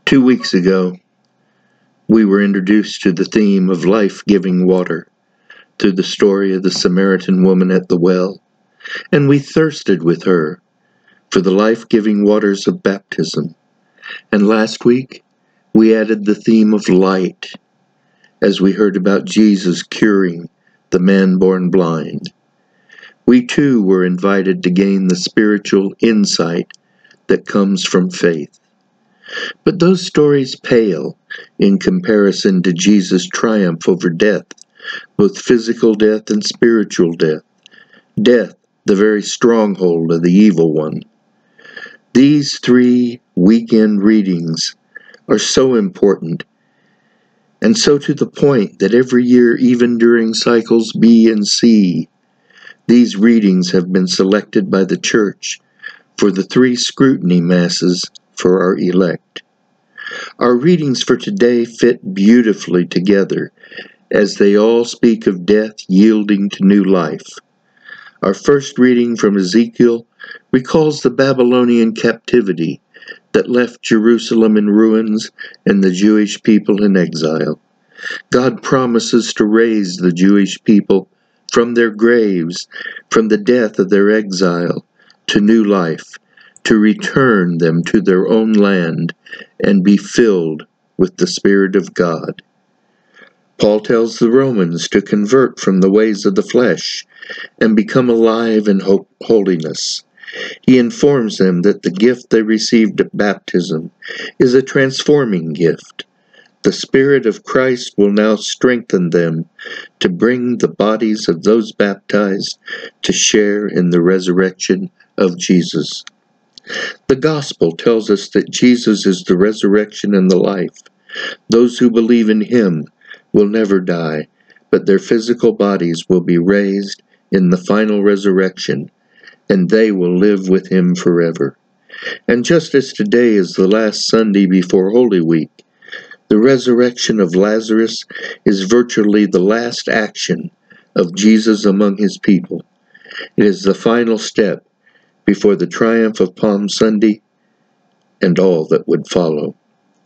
2 weeks ago, we were introduced to the theme of life-giving water through the story of the Samaritan woman at the well, and we thirsted with her for the life-giving waters of baptism. And last week, we added the theme of light as we heard about Jesus curing the man born blind. We too were invited to gain the spiritual insight that comes from faith. But those stories pale in comparison to Jesus' triumph over death, both physical death and spiritual death. Death, the very stronghold of the evil one. These 3 weekend readings are so important, and so to the point that every year, even during cycles B and C, these readings have been selected by the Church for the 3 scrutiny masses for our elect. Our readings for today fit beautifully together, as they all speak of death yielding to new life. Our first reading from Ezekiel recalls the Babylonian captivity that left Jerusalem in ruins and the Jewish people in exile. God promises to raise the Jewish people from their graves, from the death of their exile, to new life, to return them to their own land and be filled with the Spirit of God. Paul tells the Romans to convert from the ways of the flesh and become alive in holiness. He informs them that the gift they received at baptism is a transforming gift. The Spirit of Christ will now strengthen them to bring the bodies of those baptized to share in the resurrection of Jesus. The Gospel tells us that Jesus is the resurrection and the life. Those who believe in Him will never die, but their physical bodies will be raised in the final resurrection, and they will live with Him forever. And just as today is the last Sunday before Holy Week, the resurrection of Lazarus is virtually the last action of Jesus among His people. It is the final step before the triumph of Palm Sunday and all that would follow.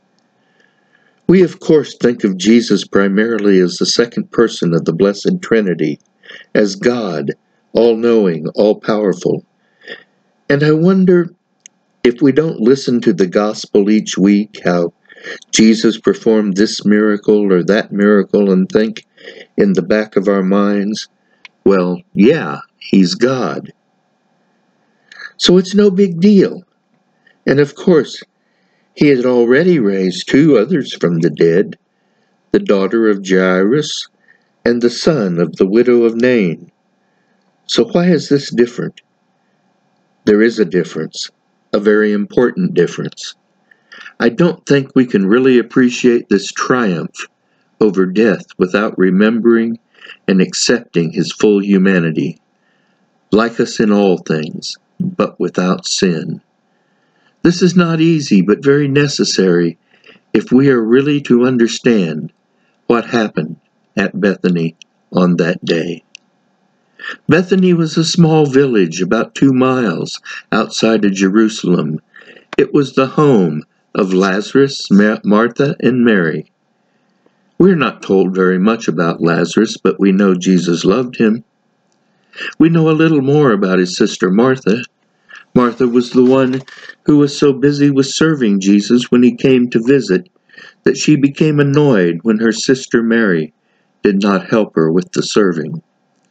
We, of course, think of Jesus primarily as the second person of the Blessed Trinity, as God, all-knowing, all-powerful. And I wonder if we don't listen to the Gospel each week, how Jesus performed this miracle or that miracle, and think in the back of our minds, well, yeah, He's God. So it's no big deal. And of course, He had already raised 2 others from the dead, the daughter of Jairus and the son of the widow of Nain. So why is this different? There is a difference, a very important difference. I don't think we can really appreciate this triumph over death without remembering and accepting His full humanity, like us in all things, but without sin. This is not easy, but very necessary if we are really to understand what happened at Bethany on that day. Bethany was a small village about 2 miles outside of Jerusalem. It was the home of Lazarus, Martha, and Mary. We're not told very much about Lazarus, but we know Jesus loved him. We know a little more about his sister Martha. Martha was the one who was so busy with serving Jesus when He came to visit that she became annoyed when her sister Mary did not help her with the serving.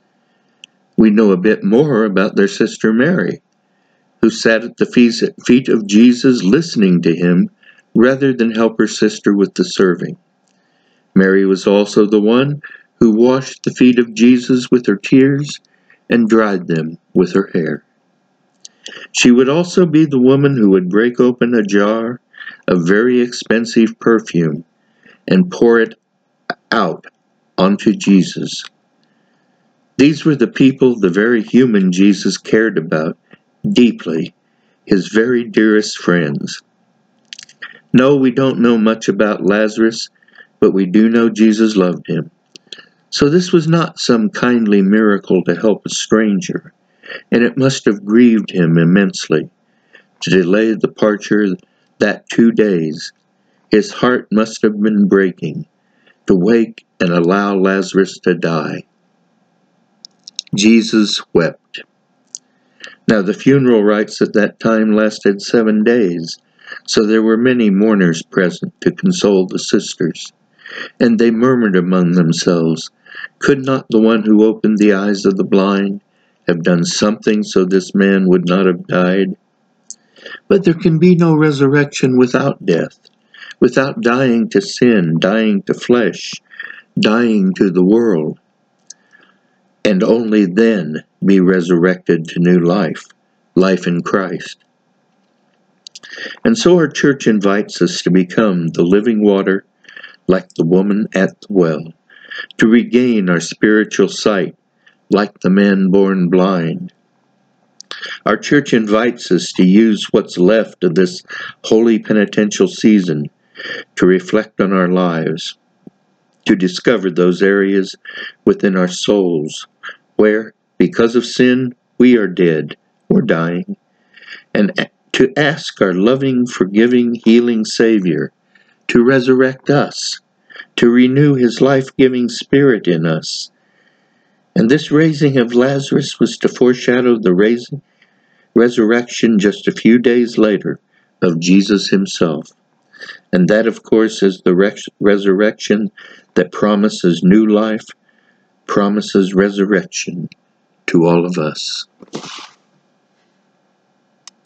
We know a bit more about their sister Mary, who sat at the feet of Jesus listening to Him rather than help her sister with the serving. Mary was also the one who washed the feet of Jesus with her tears and dried them with her hair. She would also be the woman who would break open a jar of very expensive perfume and pour it out onto Jesus. These were the people the very human Jesus cared about deeply, His very dearest friends. No, we don't know much about Lazarus, but we do know Jesus loved him. So this was not some kindly miracle to help a stranger, and it must have grieved Him immensely to delay the departure that 2 days His heart must have been breaking to wake and allow Lazarus to die. Jesus wept. Now the funeral rites at that time lasted 7 days, so there were many mourners present to console the sisters. And they murmured among themselves, "Could not the one who opened the eyes of the blind have done something so this man would not have died?" But there can be no resurrection without death, without dying to sin, dying to flesh, dying to the world, and only then be resurrected to new life, life in Christ. And so our church invites us to become the living water, like the woman at the well, to regain our spiritual sight, like the man born blind. Our church invites us to use what's left of this holy penitential season to reflect on our lives, to discover those areas within our souls where, because of sin, we are dead or dying, and to ask our loving, forgiving, healing Savior to resurrect us, to renew His life-giving Spirit in us. And this raising of Lazarus was to foreshadow the resurrection just a few days later of Jesus Himself. And that, of course, is the resurrection that promises new life, promises resurrection to all of us.